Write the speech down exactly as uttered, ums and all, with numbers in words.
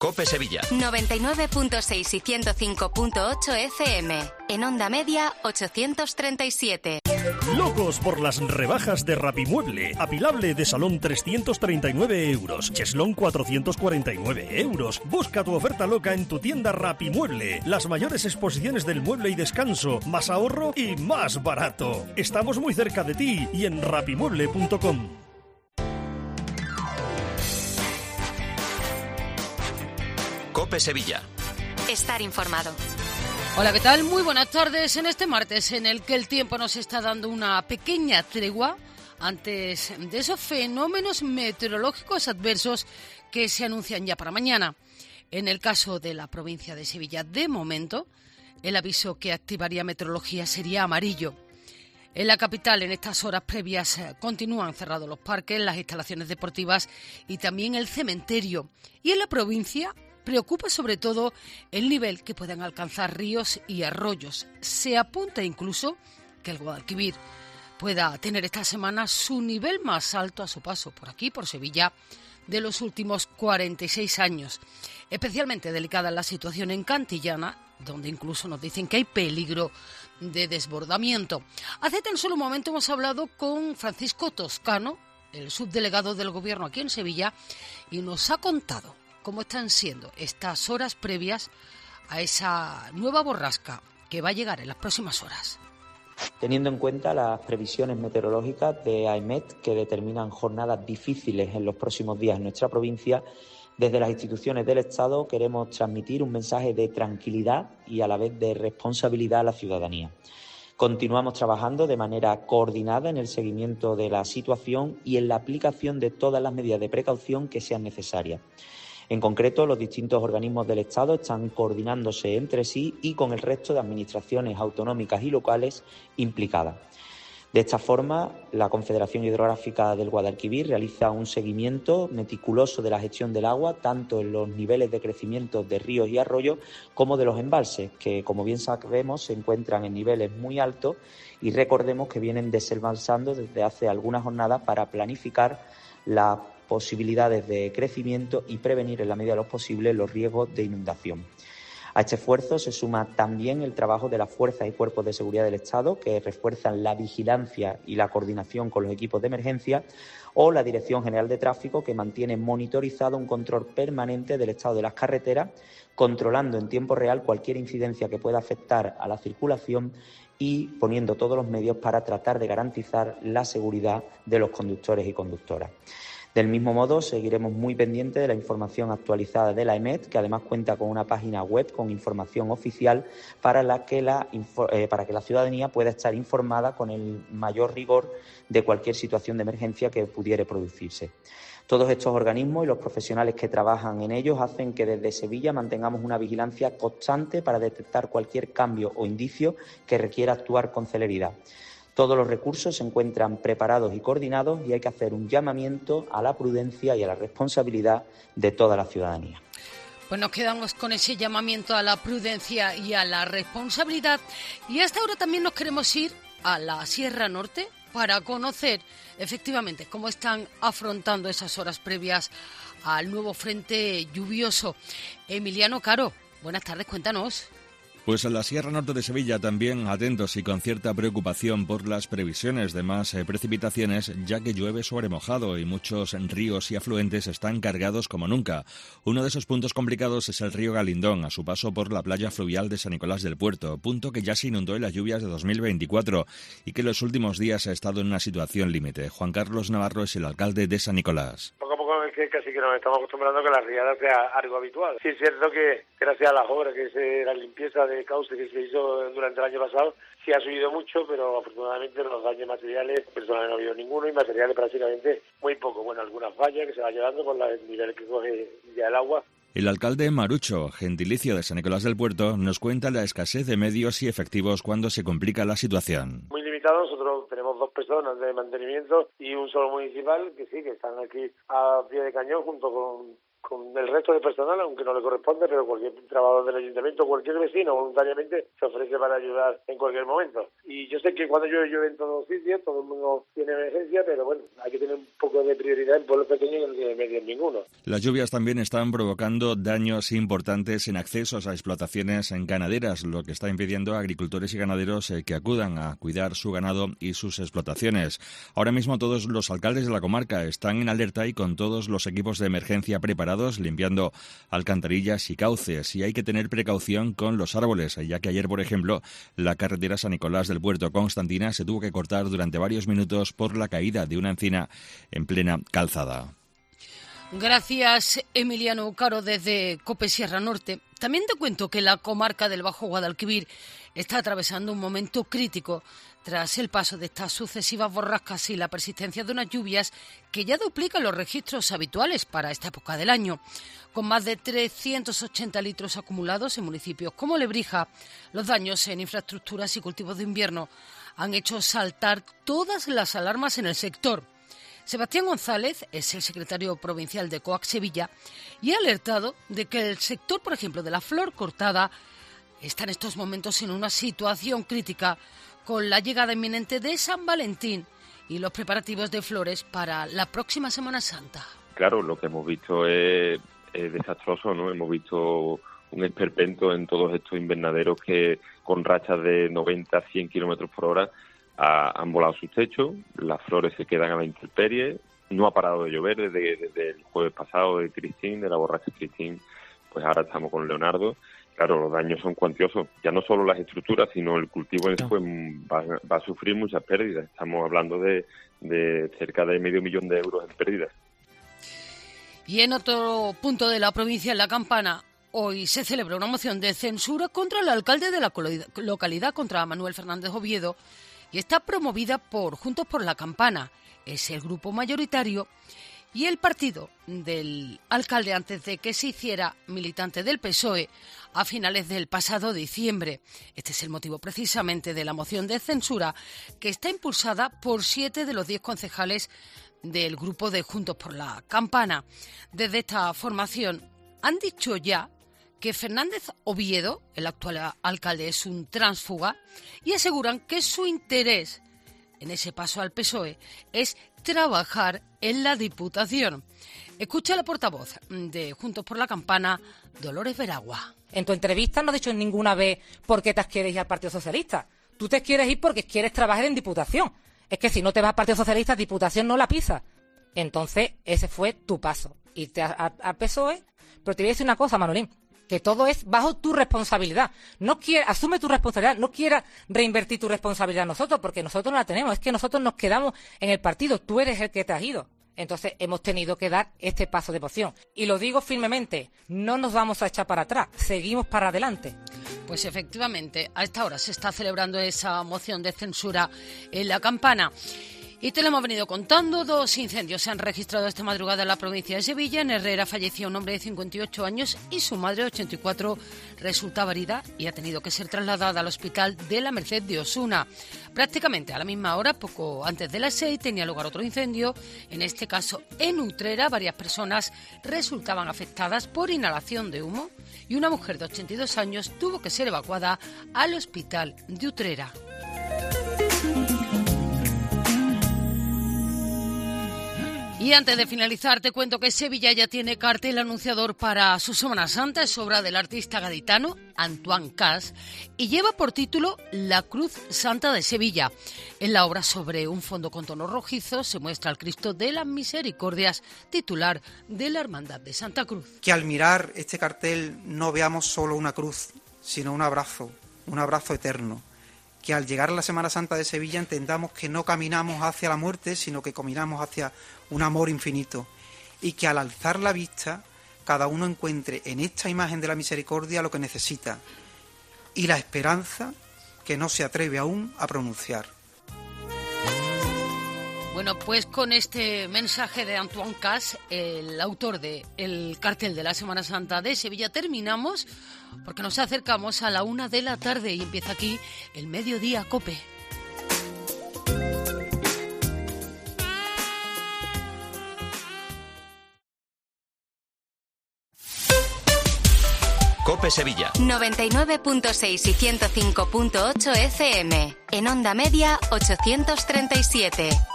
COPE Sevilla. noventa y nueve punto seis y ciento cinco punto ocho F M. En onda media, ochocientos treinta y siete. Locos por las rebajas de Rapimueble. Apilable de salón trescientos treinta y nueve euros. Cheslón cuatrocientos cuarenta y nueve euros. Busca tu oferta loca en tu tienda Rapimueble. Las mayores exposiciones del mueble y descanso. Más ahorro y más barato. Estamos muy cerca de ti y en rapimueble punto com. COPE Sevilla. Estar informado. Hola, ¿qué tal? Muy buenas tardes en este martes en el que el tiempo nos está dando una pequeña tregua antes de esos fenómenos meteorológicos adversos que se anuncian ya para mañana. En el caso de la provincia de Sevilla, de momento, el aviso que activaría meteorología sería amarillo. En la capital, en estas horas previas, continúan cerrados los parques, las instalaciones deportivas y también el cementerio. Y en la provincia preocupa sobre todo el nivel que puedan alcanzar ríos y arroyos. Se apunta incluso que el Guadalquivir pueda tener esta semana su nivel más alto a su paso por aquí, por Sevilla, de los últimos cuarenta y seis años. Especialmente delicada es la situación en Cantillana, donde incluso nos dicen que hay peligro de desbordamiento. Hace tan solo un momento hemos hablado con Francisco Toscano, el subdelegado del Gobierno aquí en Sevilla, y nos ha contado cómo están siendo estas horas previas a esa nueva borrasca que va a llegar en las próximas horas. Teniendo en cuenta las previsiones meteorológicas de AEMET que determinan jornadas difíciles en los próximos días en nuestra provincia, desde las instituciones del Estado queremos transmitir un mensaje de tranquilidad y a la vez de responsabilidad a la ciudadanía. Continuamos trabajando de manera coordinada en el seguimiento de la situación y en la aplicación de todas las medidas de precaución que sean necesarias. En concreto, los distintos organismos del Estado están coordinándose entre sí y con el resto de administraciones autonómicas y locales implicadas. De esta forma, la Confederación Hidrográfica del Guadalquivir realiza un seguimiento meticuloso de la gestión del agua, tanto en los niveles de crecimiento de ríos y arroyos como de los embalses, que, como bien sabemos, se encuentran en niveles muy altos y recordemos que vienen desembalsando desde hace algunas jornadas para planificar la posibilidades de crecimiento y prevenir en la medida de lo posible los riesgos de inundación. A este esfuerzo se suma también el trabajo de las fuerzas y cuerpos de seguridad del Estado, que refuerzan la vigilancia y la coordinación con los equipos de emergencia, o la Dirección General de Tráfico, que mantiene monitorizado un control permanente del estado de las carreteras, controlando en tiempo real cualquier incidencia que pueda afectar a la circulación y poniendo todos los medios para tratar de garantizar la seguridad de los conductores y conductoras. Del mismo modo, seguiremos muy pendientes de la información actualizada de la AEMET, que además cuenta con una página web con información oficial para, la que, la, eh, para que la ciudadanía pueda estar informada con el mayor rigor de cualquier situación de emergencia que pudiera producirse. Todos estos organismos y los profesionales que trabajan en ellos hacen que desde Sevilla mantengamos una vigilancia constante para detectar cualquier cambio o indicio que requiera actuar con celeridad. Todos los recursos se encuentran preparados y coordinados y hay que hacer un llamamiento a la prudencia y a la responsabilidad de toda la ciudadanía. Pues nos quedamos con ese llamamiento a la prudencia y a la responsabilidad. Y hasta ahora también nos queremos ir a la Sierra Norte para conocer efectivamente cómo están afrontando esas horas previas al nuevo frente lluvioso. Emiliano Caro, buenas tardes, cuéntanos. Pues en la Sierra Norte de Sevilla también atentos y con cierta preocupación por las previsiones de más eh, precipitaciones, ya que llueve sobre mojado y muchos ríos y afluentes están cargados como nunca. Uno de esos puntos complicados es el río Galindón, a su paso por la playa fluvial de San Nicolás del Puerto, punto que ya se inundó en las lluvias de dos mil veinticuatro y que en los últimos días ha estado en una situación límite. Juan Carlos Navarro es el alcalde de San Nicolás. Poco a poco es que casi que nos estamos acostumbrando a que la riada sea algo habitual. Sí es cierto que gracias a las obras, que es la limpieza de cauce que se hizo durante el año pasado, sí ha subido mucho, pero afortunadamente los daños materiales, personalmente no ha habido ninguno, y materiales prácticamente muy poco. Bueno, algunas fallas que se van llevando con los niveles que coge ya el agua. El alcalde Marucho, gentilicio de San Nicolás del Puerto, nos cuenta la escasez de medios y efectivos cuando se complica la situación. Muy limitado, nosotros tenemos dos personas de mantenimiento y un solo municipal que sí, que están aquí a pie de cañón junto con con el resto de personal, aunque no le corresponde, pero cualquier trabajador del ayuntamiento, cualquier vecino voluntariamente se ofrece para ayudar en cualquier momento. Y yo sé que cuando llueve, llueve en todos los sitios, todo el mundo tiene emergencia, pero bueno, hay que tener un poco de prioridad en pueblos pequeños que no tienen medio en ninguno. Las lluvias también están provocando daños importantes en accesos a explotaciones en ganaderas, lo que está impidiendo a agricultores y ganaderos eh, que acudan a cuidar su ganado y sus explotaciones. Ahora mismo todos los alcaldes de la comarca están en alerta y con todos los equipos de emergencia preparados, limpiando alcantarillas y cauces. Y hay que tener precaución con los árboles, ya que ayer, por ejemplo, la carretera San Nicolás del Puerto Constantina se tuvo que cortar durante varios minutos por la caída de una encina en plena calzada. Gracias, Emiliano Caro, desde COPE Sierra Norte. También te cuento que la comarca del Bajo Guadalquivir está atravesando un momento crítico tras el paso de estas sucesivas borrascas y la persistencia de unas lluvias que ya duplican los registros habituales para esta época del año. Con más de trescientos ochenta litros acumulados en municipios como Lebrija, los daños en infraestructuras y cultivos de invierno han hecho saltar todas las alarmas en el sector. Sebastián González es el secretario provincial de COAC Sevilla y ha alertado de que el sector, por ejemplo, de la flor cortada está en estos momentos en una situación crítica con la llegada inminente de San Valentín y los preparativos de flores para la próxima Semana Santa. Claro, lo que hemos visto es, es desastroso, ¿no? Hemos visto un esperpento en todos estos invernaderos que con rachas de noventa a cien kilómetros por hora ha, han volado sus techos, las flores se quedan a la intemperie, no ha parado de llover desde, desde el jueves pasado de Cristín, de la borracha Cristín, pues ahora estamos con Leonardo. Claro, los daños son cuantiosos, ya no solo las estructuras, sino el cultivo en sí pues, va, va a sufrir muchas pérdidas. Estamos hablando de, de cerca de medio millón de euros en pérdidas. Y en otro punto de la provincia, en La Campana, hoy se celebra una moción de censura contra el alcalde de la localidad, contra Manuel Fernández Oviedo, y está promovida por Juntos por La Campana. Es el grupo mayoritario y el partido del alcalde, antes de que se hiciera militante del P S O E a finales del pasado diciembre. Este es el motivo precisamente de la moción de censura, que está impulsada por siete de los diez concejales del grupo de Juntos por la Campana. Desde esta formación han dicho ya que Fernández Oviedo, el actual alcalde, es un tránsfuga y aseguran que su interés en ese paso al P S O E es trabajar en la Diputación. Escucha la portavoz de Juntos por la Campana, Dolores Veragua. En tu entrevista no has dicho ninguna vez por qué te quieres ir al Partido Socialista. Tú te quieres ir porque quieres trabajar en Diputación. Es que si no te vas al Partido Socialista, Diputación no la pisas. Entonces, ese fue tu paso. Irte al P S O E. Pero te voy a decir una cosa, Manolín, que todo es bajo tu responsabilidad. No quiera, asume tu responsabilidad, no quieras reinvertir tu responsabilidad a nosotros, porque nosotros no la tenemos. Es que nosotros nos quedamos en el partido, tú eres el que te has ido. Entonces hemos tenido que dar este paso de moción. Y lo digo firmemente, no nos vamos a echar para atrás, seguimos para adelante. Pues efectivamente, a esta hora se está celebrando esa moción de censura en La Campana. Y te lo hemos venido contando, dos incendios se han registrado esta madrugada en la provincia de Sevilla. En Herrera falleció un hombre de cincuenta y ocho años y su madre, de ochenta y cuatro, resultaba herida y ha tenido que ser trasladada al hospital de la Merced de Osuna. Prácticamente a la misma hora, poco antes de las seis, tenía lugar otro incendio, en este caso en Utrera. Varias personas resultaban afectadas por inhalación de humo y una mujer de ochenta y dos años tuvo que ser evacuada al hospital de Utrera. Y antes de finalizar, te cuento que Sevilla ya tiene cartel anunciador para su Semana Santa. Es obra del artista gaditano Antoine Cas y lleva por título La Cruz Santa de Sevilla. En la obra, sobre un fondo con tonos rojizos, se muestra al Cristo de las Misericordias, titular de la Hermandad de Santa Cruz. Que al mirar este cartel no veamos solo una cruz, sino un abrazo, un abrazo eterno. Que al llegar a la Semana Santa de Sevilla entendamos que no caminamos hacia la muerte, sino que caminamos hacia un amor infinito. Y que al alzar la vista, cada uno encuentre en esta imagen de la misericordia lo que necesita. Y la esperanza que no se atreve aún a pronunciar. Bueno, pues con este mensaje de Antoine Cas, el autor del cartel de la Semana Santa de Sevilla, terminamos, porque nos acercamos a la una de la tarde y empieza aquí el Mediodía COPE. Cope Sevilla. noventa y nueve punto seis y ciento cinco punto ocho F M. En onda media ochocientos treinta y siete.